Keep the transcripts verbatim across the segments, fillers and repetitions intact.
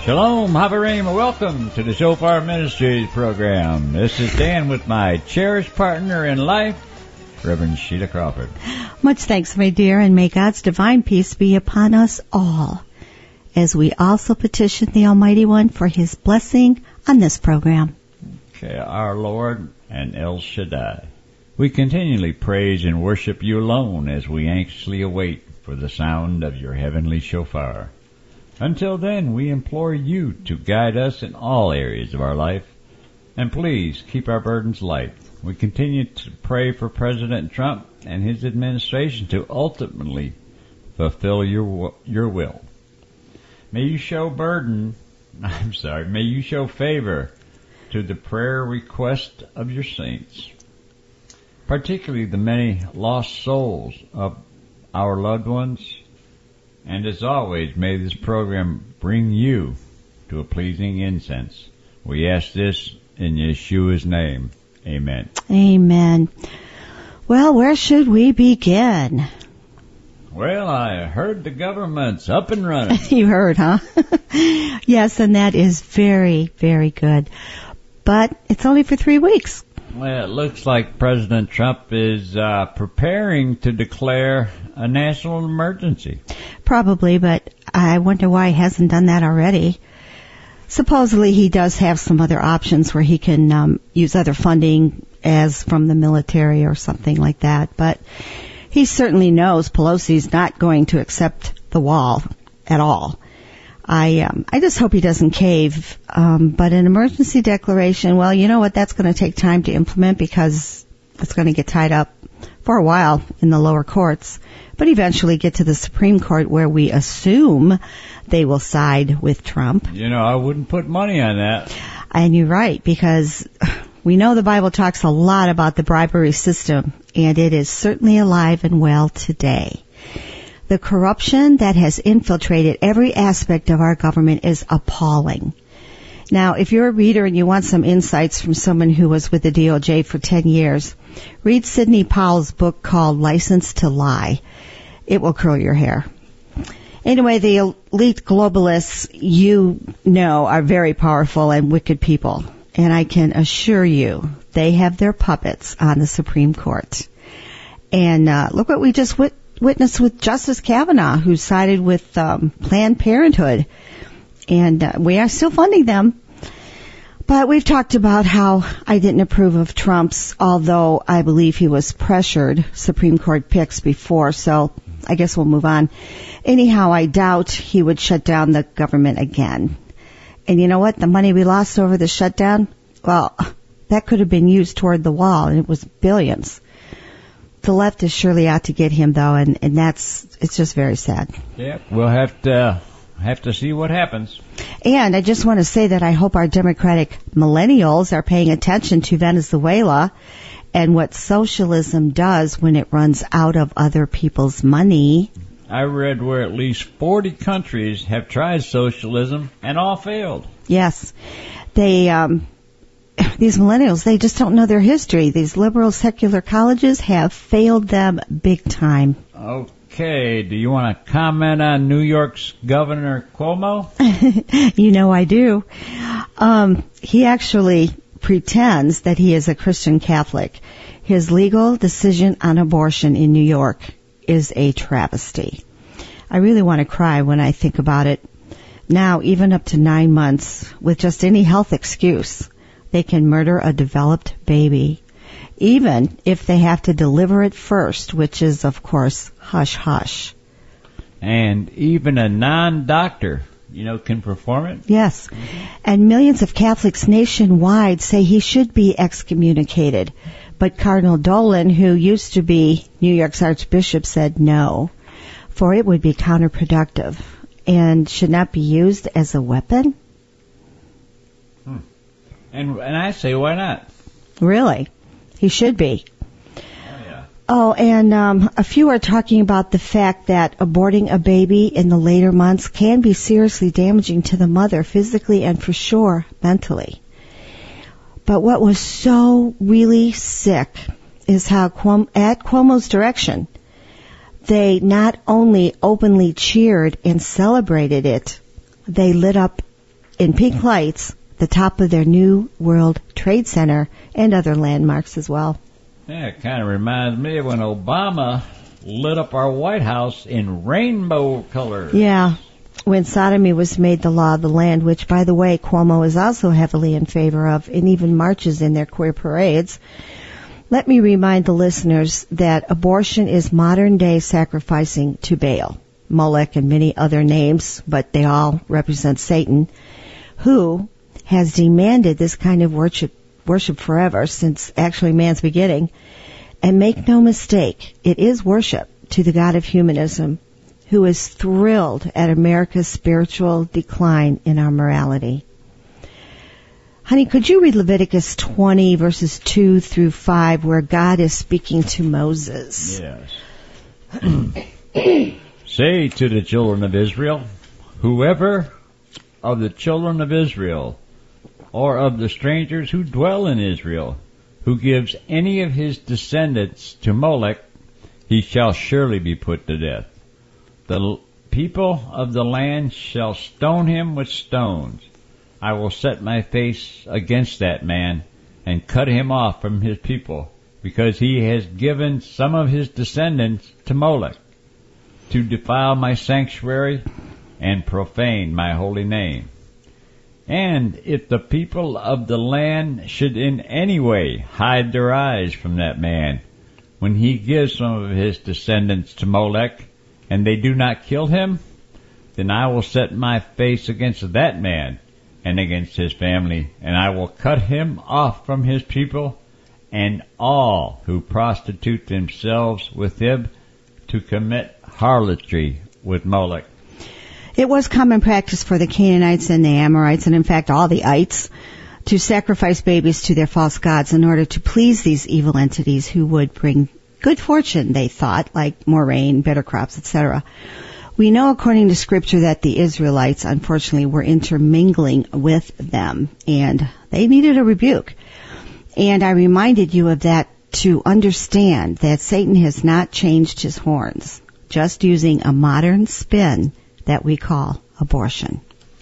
Shalom, Haverim, welcome to the Shofar Ministries program. This is Dan with my cherished partner in life, Reverend Sheila Crawford. Much thanks, my dear, and may God's divine peace be upon us all, as we also petition the Almighty One for His blessing on this program. Okay, our Lord and El Shaddai, we continually praise and worship you alone as we anxiously await for the sound of your heavenly shofar. Until then, we implore you to guide us in all areas of our life, and please keep our burdens light. We continue to pray for President Trump and his administration to ultimately fulfill your your will. May you show burden, I'm sorry, may you show favor to the prayer request of your saints, particularly the many lost souls of our loved ones. And as always, may this program bring you to a pleasing incense. We ask this in Yeshua's name. Amen. Amen. Well, where should we begin? Well, I heard the government's up and running. You heard, huh? Yes, and that is very, very good. But it's only for three weeks. Well, it looks like President Trump is uh, preparing to declare a national emergency. Probably, but I wonder why he hasn't done that already. Supposedly he does have some other options where he can um, use other funding as from the military or something like that. But he certainly knows Pelosi's not going to accept the wall at all. I um, I just hope he doesn't cave. Um, but an emergency declaration, well, you know what? That's going to take time to implement because it's going to get tied up for a while in the lower courts, but eventually get to the Supreme Court where we assume they will side with Trump. You know, I wouldn't put money on that. And you're right, because we know the Bible talks a lot about the bribery system, and it is certainly alive and well today. The corruption that has infiltrated every aspect of our government is appalling. Now, if you're a reader and you want some insights from someone who was with the D O J for ten years, read Sidney Powell's book called License to Lie. It will curl your hair. Anyway, the elite globalists, you know, are very powerful and wicked people. And I can assure you, they have their puppets on the Supreme Court. And uh, look what we just wit- witnessed with Justice Kavanaugh, who sided with um, Planned Parenthood. And uh, we are still funding them. But we've talked about how I didn't approve of Trump's, although I believe he was pressured, Supreme Court picks before, so I guess we'll move on. Anyhow, I doubt he would shut down the government again. And you know what? The money we lost over the shutdown, well, that could have been used toward the wall, and it was billions. The left is surely out to get him, though, and, and that's, it's just very sad. Yeah, we'll have to... Have to see what happens. And I just want to say that I hope our Democratic millennials are paying attention to Venezuela and what socialism does when it runs out of other people's money. I read where at least forty countries have tried socialism and all failed. Yes. They, um, these millennials, they just don't know their history. These liberal secular colleges have failed them big time. Okay, do you want to comment on New York's Governor Cuomo? You know I do. Um, he actually pretends that he is a Christian Catholic. His legal decision on abortion in New York is a travesty. I really want to cry when I think about it. Now, even up to nine months, with just any health excuse, they can murder a developed baby, even if they have to deliver it first, which is, of course, hush-hush. And even a non-doctor, you know, can perform it? Yes. Mm-hmm. And millions of Catholics nationwide say he should be excommunicated. But Cardinal Dolan, who used to be New York's Archbishop, said no, for it would be counterproductive and should not be used as a weapon. Hmm. And, and I say, why not? Really? He should be. Oh, yeah. Oh, and um, a few are talking about the fact that aborting a baby in the later months can be seriously damaging to the mother, physically and for sure mentally. But what was so really sick is how Cuomo, at Cuomo's direction, they not only openly cheered and celebrated it, they lit up in pink lights the top of their new World Trade Center and other landmarks as well. Yeah, it kind of reminds me of when Obama lit up our White House in rainbow colors. Yeah, when sodomy was made the law of the land, which, by the way, Cuomo is also heavily in favor of and even marches in their queer parades. Let me remind the listeners that abortion is modern-day sacrificing to Baal, Molech, and many other names, but they all represent Satan, who has demanded this kind of worship, worship forever, since actually man's beginning. And make no mistake, it is worship to the God of humanism, who is thrilled at America's spiritual decline in our morality. Honey, could you read Leviticus twenty, verses two through five, where God is speaking to Moses? Yes. Say to the children of Israel, whoever of the children of Israel, or of the strangers who dwell in Israel, who gives any of his descendants to Molech, he shall surely be put to death. The people of the land shall stone him with stones. I will set my face against that man and cut him off from his people, because he has given some of his descendants to Molech, to defile my sanctuary and profane my holy name. And if the people of the land should in any way hide their eyes from that man, when he gives some of his descendants to Molech, and they do not kill him, then I will set my face against that man and against his family, and I will cut him off from his people, and all who prostitute themselves with him to commit harlotry with Molech. It was common practice for the Canaanites and the Amorites, and in fact all the ites, to sacrifice babies to their false gods in order to please these evil entities who would bring good fortune, they thought, like more rain, better crops, et cetera. We know according to Scripture that the Israelites, unfortunately, were intermingling with them, and they needed a rebuke. And I reminded you of that to understand that Satan has not changed his horns, just using a modern spin that we call abortion.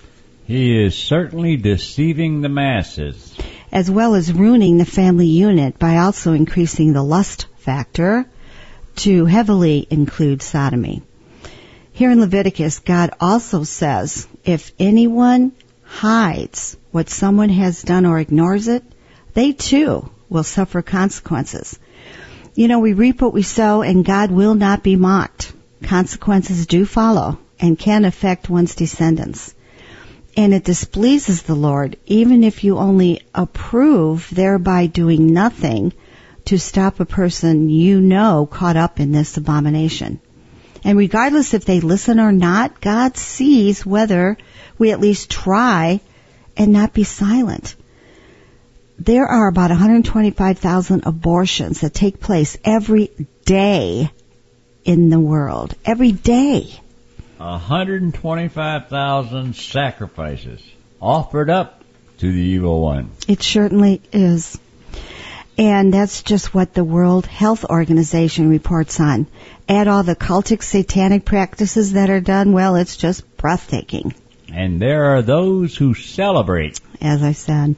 He is certainly deceiving the masses, as well as ruining the family unit by also increasing the lust factor to heavily include sodomy. Here in Leviticus, God also says, if anyone hides what someone has done or ignores it, they too will suffer consequences. You know, we reap what we sow, and God will not be mocked. Consequences do follow and can affect one's descendants. And it displeases the Lord, even if you only approve, thereby doing nothing to stop a person you know caught up in this abomination. And regardless if they listen or not, God sees whether we at least try and not be silent. There are about one hundred twenty-five thousand abortions that take place every day in the world. Every day. one hundred twenty-five thousand sacrifices offered up to the evil one. It certainly is. And that's just what the World Health Organization reports on. Add all the cultic satanic practices that are done, well, it's just breathtaking. And there are those who celebrate. As I said.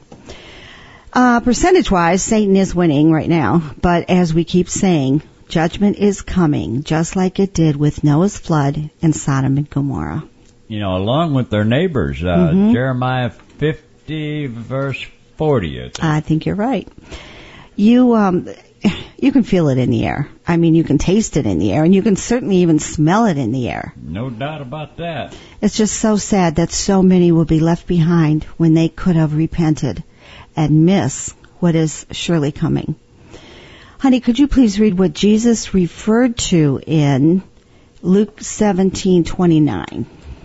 Uh, percentage-wise, Satan is winning right now. But as we keep saying, judgment is coming, just like it did with Noah's flood and Sodom and Gomorrah. You know, along with their neighbors, uh, mm-hmm. Jeremiah fifty, verse forty. I think. I think you're right. You, um, you can feel it in the air. I mean, you can taste it in the air, and you can certainly even smell it in the air. No doubt about that. It's just so sad that so many will be left behind when they could have repented and miss what is surely coming. Honey, could you please read what Jesus referred to in Luke seventeen twenty-nine?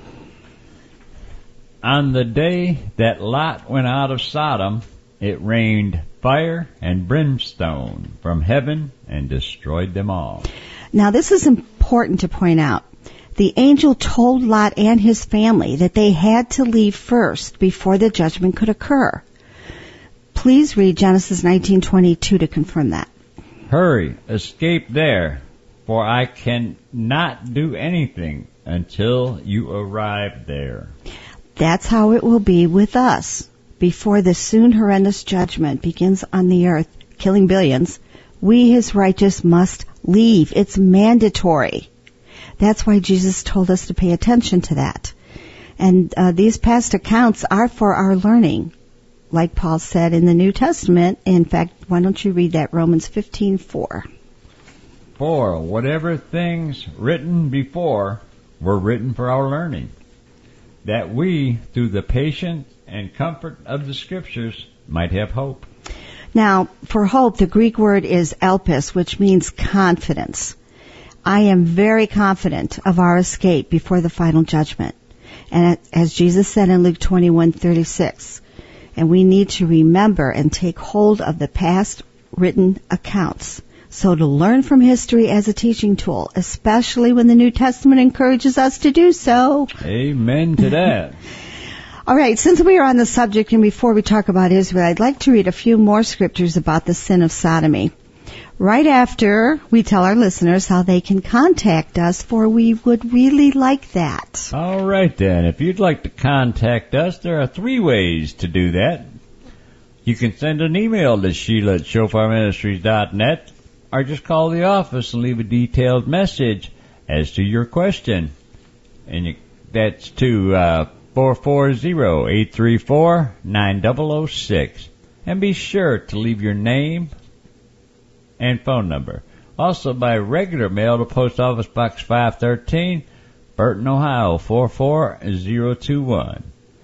On the day that Lot went out of Sodom, it rained fire and brimstone from heaven and destroyed them all. Now, this is important to point out. The angel told Lot and his family that they had to leave first before the judgment could occur. Please read Genesis nineteen twenty-two to confirm that. Hurry, escape there, for I cannot do anything until you arrive there. That's how it will be with us. Before the soon horrendous judgment begins on the earth, killing billions, we, his righteous, must leave. It's mandatory. That's why Jesus told us to pay attention to that. And uh, these past accounts are for our learning. Like Paul said in the New Testament. In fact, why don't you read that, Romans fifteen four. For whatever things written before were written for our learning, that we, through the patience and comfort of the Scriptures, might have hope. Now, for hope, the Greek word is elpis, which means confidence. I am very confident of our escape before the final judgment. And as Jesus said in Luke twenty-one thirty-six, and we need to remember and take hold of the past written accounts. So to learn from history as a teaching tool, especially when the New Testament encourages us to do so. Amen to that. All right, since we are on the subject and before we talk about Israel, I'd like to read a few more scriptures about the sin of sodomy. Right after we tell our listeners how they can contact us, for we would really like that. All right then, if you'd like to contact us, there are three ways to do that. You can send an email to Sheila at shofar ministries dot net, or just call the office and leave a detailed message as to your question. And you, that's to uh, four four zero, eight three four, nine zero zero six. And be sure to leave your name and phone number. Also by regular mail to Post Office Box five thirteen, Burton, Ohio four four zero two one.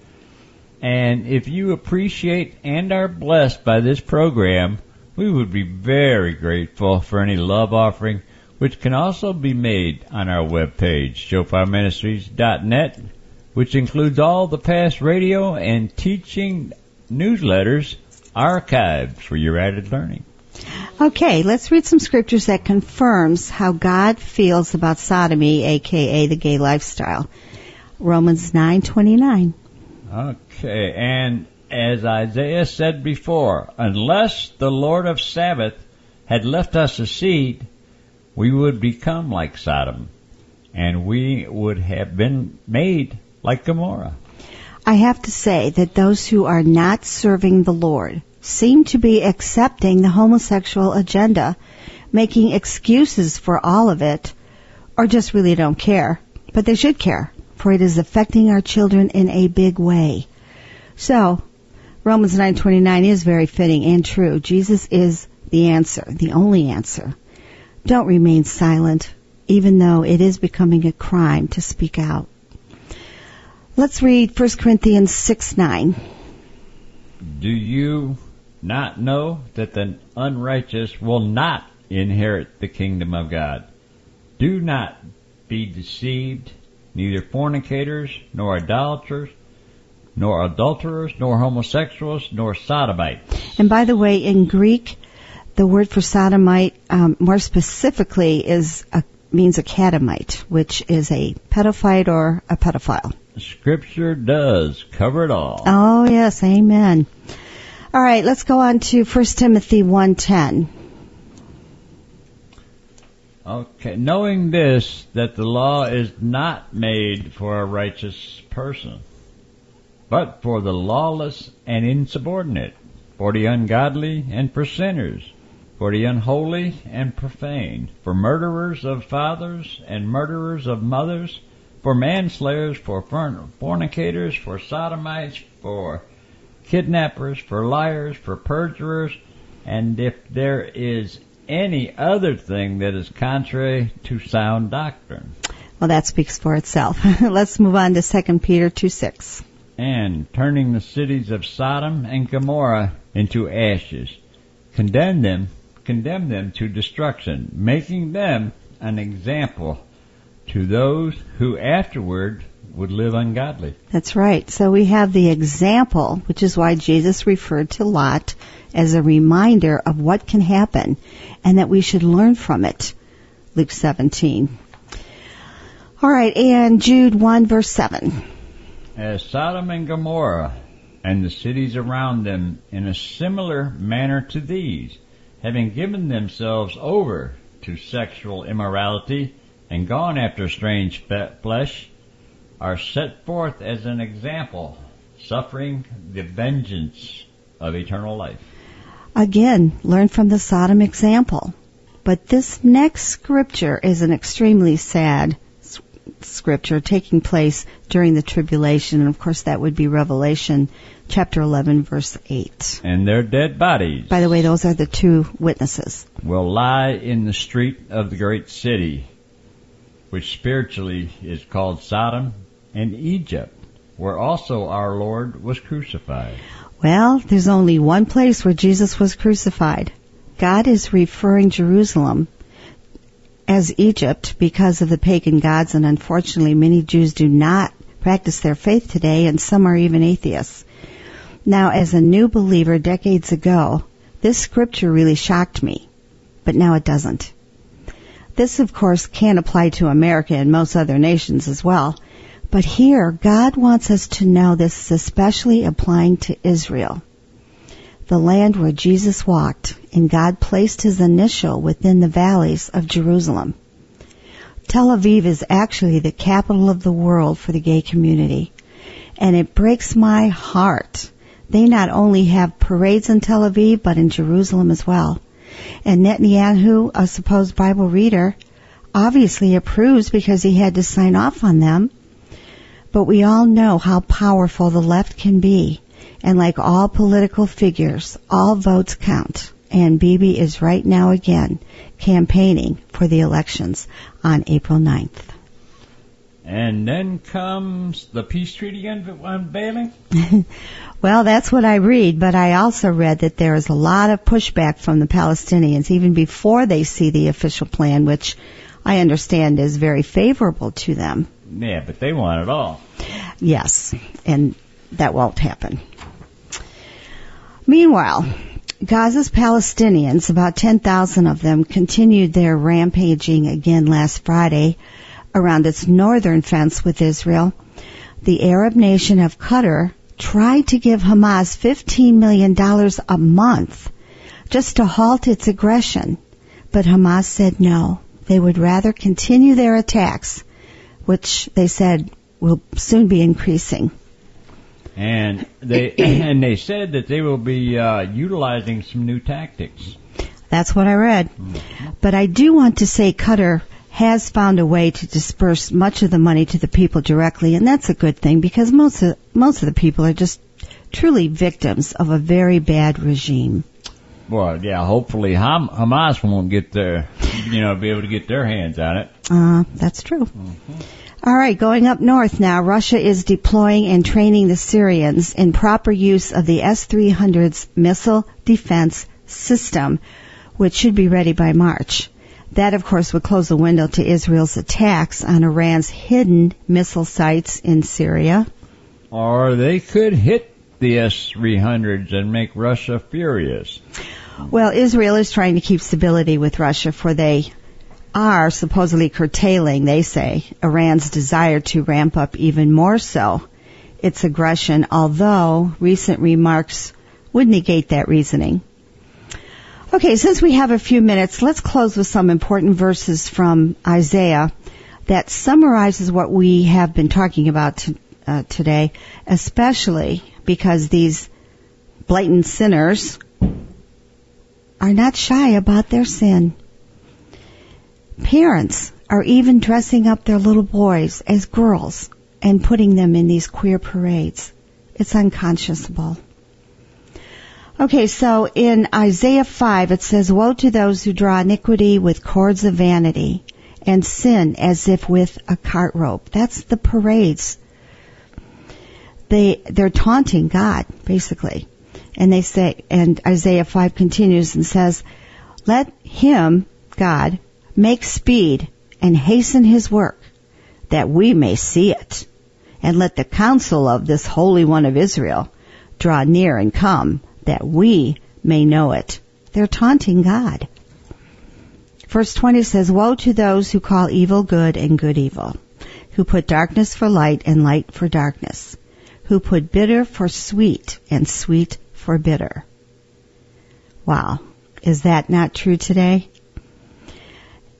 And if you appreciate and are blessed by this program, we would be very grateful for any love offering, which can also be made on our webpage, shofar ministries dot net, which includes all the past radio and teaching newsletters archived for your added learning. Okay, let's read some scriptures that confirms how God feels about sodomy, aka the gay lifestyle. Romans nine twenty-nine. Okay, and as Isaiah said before, unless the Lord of Sabbath had left us a seed, we would become like Sodom, and we would have been made like Gomorrah. I have to say that those who are not serving the Lord seem to be accepting the homosexual agenda, making excuses for all of it, or just really don't care. But they should care, for it is affecting our children in a big way. So, Romans nine twenty-nine is very fitting and true. Jesus is the answer, the only answer. Don't remain silent, even though it is becoming a crime to speak out. Let's read First Corinthians six nine. Do you not know that the unrighteous will not inherit the kingdom of God? Do not be deceived, neither fornicators, nor idolaters, nor adulterers, nor homosexuals, nor sodomites. And by the way, in Greek, the word for sodomite, um, more specifically, is a, means a catamite, which is a pedophile or a pedophile. Scripture does cover it all. Oh, yes, amen. All right, let's go on to First Timothy one ten. Okay, knowing this, that the law is not made for a righteous person, but for the lawless and insubordinate, for the ungodly and for sinners, for the unholy and profane, for murderers of fathers and murderers of mothers, for manslayers, for fornicators, for sodomites, for kidnappers, for liars, for perjurers, and if there is any other thing that is contrary to sound doctrine. Well, that speaks for itself. Let's move on to Second Peter two six. And turning the cities of Sodom and Gomorrah into ashes, condemn them, condemn them to destruction, making them an example to those who afterward would live ungodly. That's right. So we have the example, which is why Jesus referred to Lot as a reminder of what can happen and that we should learn from it. Luke seventeen. All right, and Jude one verse seven. As Sodom and Gomorrah and the cities around them in a similar manner to these, having given themselves over to sexual immorality and gone after strange flesh, are set forth as an example, suffering the vengeance of eternal life. Again, learn from the Sodom example. But this next scripture is an extremely sad s- scripture taking place during the tribulation. And of course that would be Revelation chapter eleven, verse eight. And their dead bodies, By the way, those are the two witnesses, will lie in the street of the great city, which spiritually is called Sodom and Egypt, where also our Lord was crucified. Well, there's only one place where Jesus was crucified. God is referring Jerusalem as Egypt because of the pagan gods, and unfortunately many Jews do not practice their faith today, and some are even atheists. Now, as a new believer decades ago, this scripture really shocked me, but now it doesn't. This, of course, can apply to America and most other nations as well. But here, God wants us to know this is especially applying to Israel, the land where Jesus walked, and God placed his initial within the valleys of Jerusalem. Tel Aviv is actually the capital of the world for the gay community, and it breaks my heart. They not only have parades in Tel Aviv, but in Jerusalem as well. And Netanyahu, a supposed Bible reader, obviously approves because he had to sign off on them. But we all know how powerful the left can be. And like all political figures, all votes count. And Bibi is right now again campaigning for the elections on April ninth. And then comes the peace treaty unveiling? Well, that's what I read, but I also read that there is a lot of pushback from the Palestinians even before they see the official plan, which I understand is very favorable to them. Yeah, but they want it all. Yes, and that won't happen. Meanwhile, Gaza's Palestinians, about ten thousand of them, continued their rampaging again last Friday around its northern fence with Israel. The Arab nation of Qatar tried to give Hamas fifteen million dollars a month just to halt its aggression, but Hamas said no. They would rather continue their attacks, which they said will soon be increasing. And they and they said that they will be uh, utilizing some new tactics. That's what I read. Mm-hmm. But I do want to say Qatar has found a way to disperse much of the money to the people directly, and that's a good thing because most of, most of the people are just truly victims of a very bad regime. Well, yeah, hopefully Ham- Hamas won't get their, you know, be able to get their hands on it. Uh, that's true. Mm-hmm. All right, going up north now, Russia is deploying and training the Syrians in proper use of the S three hundred's missile defense system, which should be ready by March. That, of course, would close the window to Israel's attacks on Iran's hidden missile sites in Syria. Or they could hit the S three hundreds and make Russia furious. Well, Israel is trying to keep stability with Russia, for they are supposedly curtailing, they say, Iran's desire to ramp up even more so its aggression, although recent remarks would negate that reasoning. Okay, since we have a few minutes, let's close with some important verses from Isaiah that summarizes what we have been talking about to, uh, today, especially because these blatant sinners are not shy about their sin. Parents are even dressing up their little boys as girls and putting them in these queer parades. It's unconscionable. Okay, so in Isaiah five it says, "Woe to those who draw iniquity with cords of vanity and sin as if with a cart rope." That's the parades. They, they're taunting God, basically. And they say, and Isaiah five continues and says, "Let him, God, make speed and hasten his work, that we may see it. And let the counsel of this Holy One of Israel draw near and come, that we may know it." They're taunting God. Verse twenty says, "Woe to those who call evil good and good evil, who put darkness for light and light for darkness, who put bitter for sweet and sweet for bitter." Wow. Is that not true today?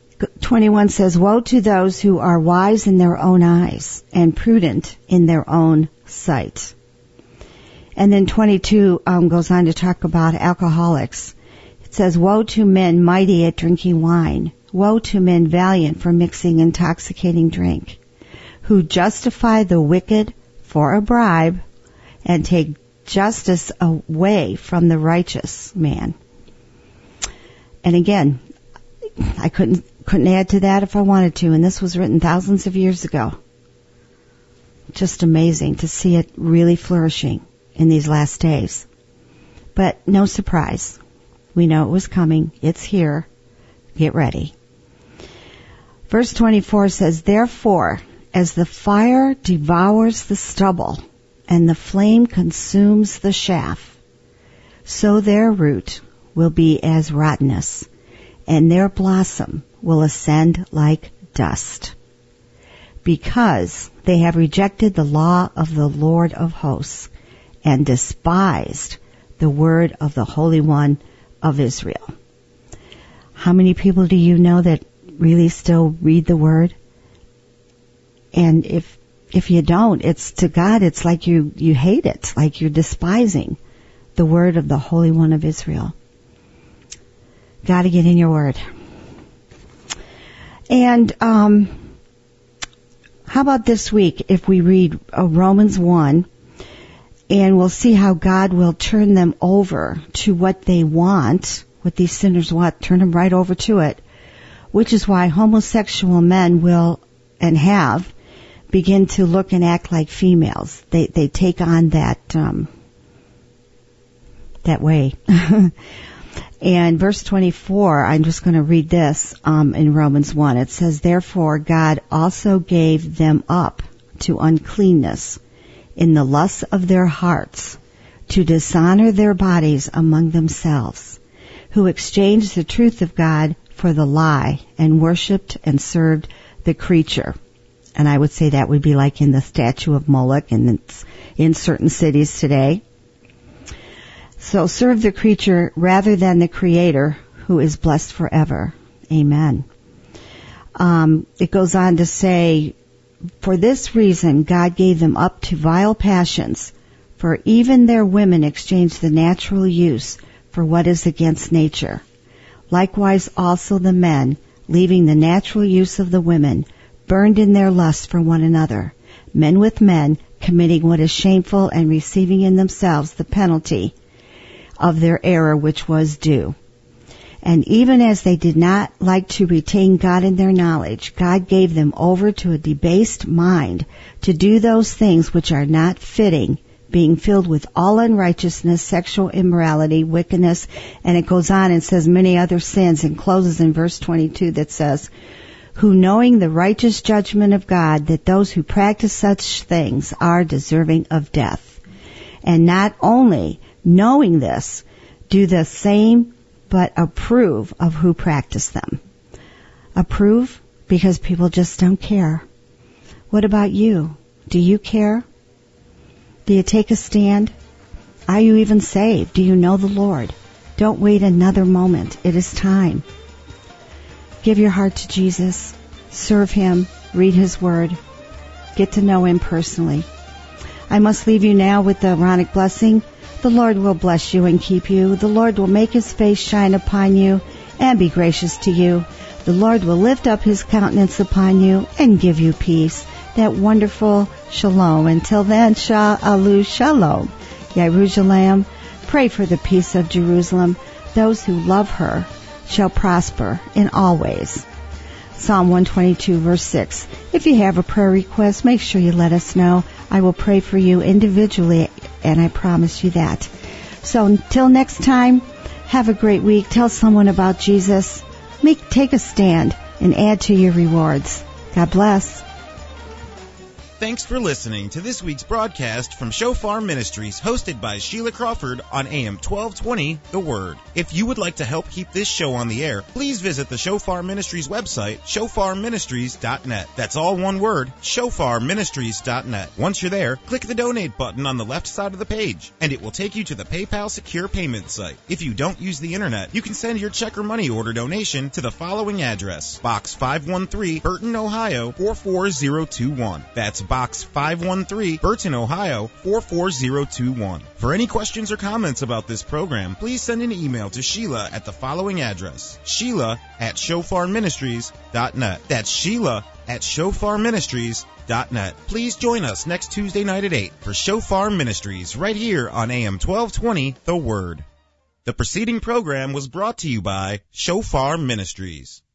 twenty-one says, woe to those who are wise in their own eyes and prudent in their own sight. And then twenty-two um, goes on to talk about alcoholics. It says, woe to men mighty at drinking wine. Woe to men valiant for mixing intoxicating drink, who justify the wicked for a bribe and take justice away from the righteous man. And again, I couldn't couldn't add to that if I wanted to, and this was written thousands of years ago. Just amazing to see it really flourishing in these last days. But no surprise. We know it was coming. It's here. Get ready. Verse twenty-four says, therefore, as the fire devours the stubble and the flame consumes the chaff, so their root will be as rottenness, and their blossom will ascend like dust, because they have rejected the law of the Lord of hosts and despised the word of the Holy One of Israel. How many people do you know that really still read the word? And if if you don't, it's to God, it's like you, you hate it, like you're despising the word of the Holy One of Israel. Got to get in your word. And um, how about this week if we read uh, Romans one, and we'll see how God will turn them over to what they want, what these sinners want, turn them right over to it, which is why homosexual men will and have begin to look and act like females. They they take on that um, that way. And verse twenty-four, I'm just going to read this um, in Romans one. It says, therefore God also gave them up to uncleanness in the lusts of their hearts, to dishonor their bodies among themselves, who exchanged the truth of God for the lie and worshipped and served the creature. And I would say that would be like in the statue of Moloch in, in certain cities today. So serve the creature rather than the Creator, who is blessed forever. Amen. Um, it goes on to say, for this reason God gave them up to vile passions, for even their women exchanged the natural use for what is against nature. Likewise also the men, leaving the natural use of the women, burned in their lust for one another, men with men, committing what is shameful and receiving in themselves the penalty of their error which was due. And even as they did not like to retain God in their knowledge, God gave them over to a debased mind to do those things which are not fitting, being filled with all unrighteousness, sexual immorality, wickedness, and it goes on and says many other sins, and closes in verse twenty-two that says, who knowing the righteous judgment of God, that those who practice such things are deserving of death. And not only knowing this, do the same, but approve of who practice them. Approve because people just don't care. What about you? Do you care? Do you take a stand? Are you even saved? Do you know the Lord? Don't wait another moment. It is time. Give your heart to Jesus. Serve Him. Read His Word. Get to know Him personally. I must leave you now with the Aaronic blessing. The Lord will bless you and keep you. The Lord will make His face shine upon you and be gracious to you. The Lord will lift up His countenance upon you and give you peace. That wonderful shalom. Until then, Sha'alu Shalom. Yerushalayim. Pray for the peace of Jerusalem. Those who love her shall prosper in all ways. Psalm one twenty-two, verse six. If you have a prayer request, make sure you let us know. I will pray for you individually, and I promise you that. So until next time, have a great week. Tell someone about Jesus. Make, take a stand and add to your rewards. God bless. Thanks for listening to this week's broadcast from Shofar Ministries, hosted by Sheila Crawford on A M twelve twenty, The Word. If you would like to help keep this show on the air, please visit the Shofar Ministries website, shofar ministries dot net. That's all one word, shofar ministries dot net. Once you're there, click the donate button on the left side of the page, and it will take you to the PayPal secure payment site. If you don't use the internet, you can send your check or money order donation to the following address: Box five one three, Burton, Ohio four four zero two one. That's Box five one three, Burton, Ohio four four zero two one. For any questions or comments about this program, please send an email to Sheila at the following address: Sheila at shofar ministries dot net. That's Sheila at shofar ministries dot net. Please join us next Tuesday night at eight for Shofar Ministries right here on A M twelve twenty, The Word. The preceding program was brought to you by Shofar Ministries.